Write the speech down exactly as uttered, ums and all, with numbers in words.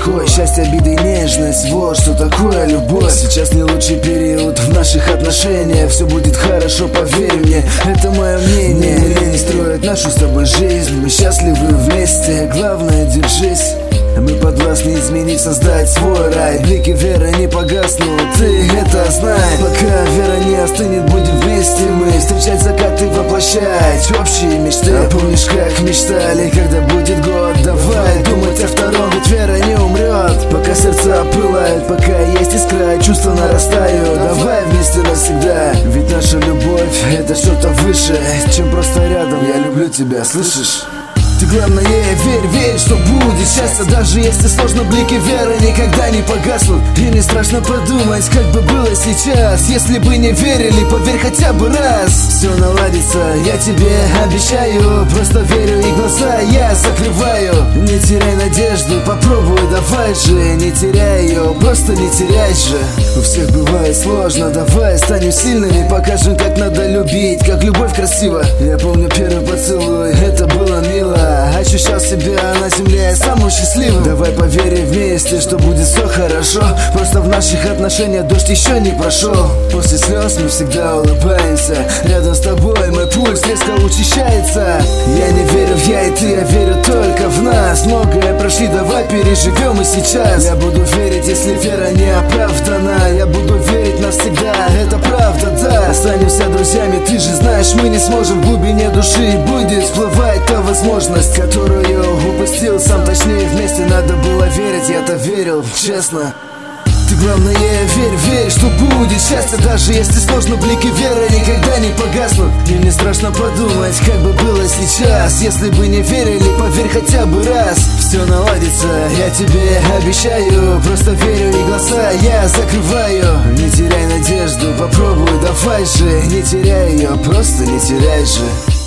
покой. Счастье, обиды и нежность, вот что такое любовь. Сейчас не лучший период в наших отношениях. Все будет хорошо, поверь мне, это мое мнение. Не строит нашу с тобой жизнь, мы счастливы вместе, главное держись. Мы подвластны изменить, создать свой рай. Блики веры не погаснут, ты это знай. Пока вера не остынет, будем вместе мы встречать закаты, воплощать общие мечты. А помнишь, как мечтали, когда будет год? Давай думать о втором, ведь вера не умрет. Пока сердца пылают, пока есть искра, чувства нарастают. Давай вместе навсегда, ведь наша любовь — это что-то выше, чем просто рядом. Я люблю тебя, слышишь? Ты главное верь, верь, что будет счастье. Даже если сложно, блики веры никогда не погаснут. И не страшно подумать, как бы было сейчас. Если бы не верили, поверь хотя бы раз. Все наладится, я тебе обещаю. Просто верю и глаза я закрываю. Не теряй надежду, попробуй, давай же. Не теряй ее, просто не теряй же. У всех бывает сложно, давай станем сильными. Покажем, как надо любить, как любовь красива. Я помню первый поцелуй, это было мило. Ощущал себя на земле самым счастливым. Давай поверим вместе, что будет все хорошо. Просто в наших отношениях дождь еще не прошел. После слез мы всегда улыбаемся. Рядом с тобой мой пульс резко учащается. Я не верю в я и ты, я верю только в нас. Многое прошли, давай переживем и сейчас. Я буду верить, если вера не оправдана. Я буду верить навсегда, это правда, да. Останемся друзьями, ты же знаешь, мы не сможем. В глубине души будет всплывать та возможность, которую упустил сам, точнее вместе надо было верить, я-то верил, честно. Ты главное верь, верь, что будет счастье. Даже если сложно, блики веры никогда не погаснут. И не страшно подумать, как бы было сейчас. Если бы не верили, поверь хотя бы раз. Все наладится, я тебе обещаю. Просто верю и глаза я закрываю. Не теряй надежду, попробуй, давай же. Не теряй ее, просто не теряй же.